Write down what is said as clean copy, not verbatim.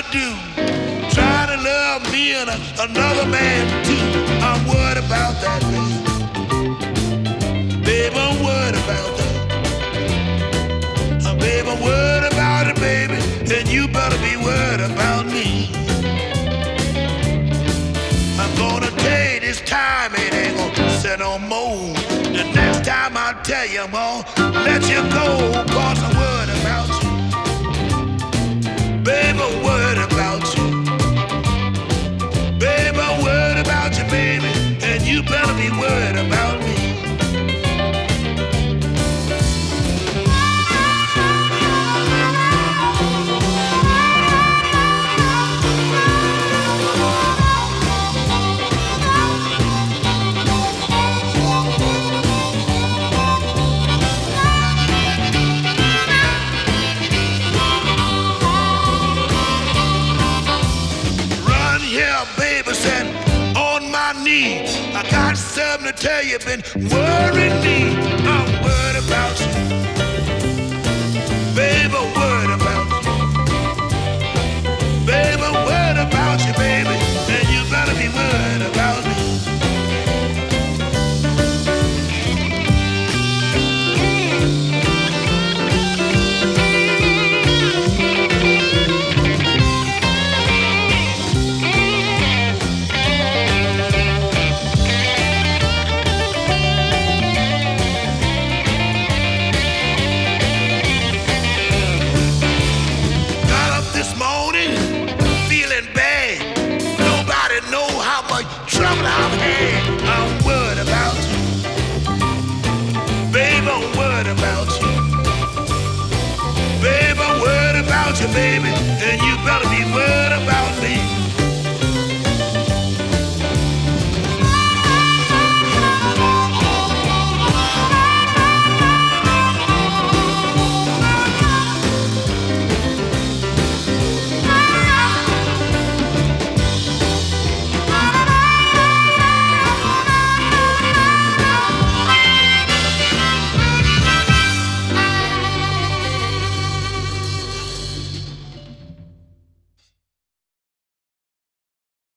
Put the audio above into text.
do. Trying to love me and another man too. I'm worried about that, baby. Baby, I'm worried about that. Baby, I'm worried about it, baby. And you better be worried about me. I'm gonna tell you this time it ain't gonna set no more. The next time I tell you I'm gonna let you go, cause I'm worried about you. Baby, I'm worried about you. Baby, I'm worried about you, baby. And you better be worried about me. Baby said, on my knees, I got something to tell you, been worrying me. I'm worried about you. Baby, I'm worried about you. Baby, I'm worried about you, baby. And you better be worried about me. Trouble I've had, I'm worried about you. Baby, I'm worried about you. Baby, I'm worried about you, baby.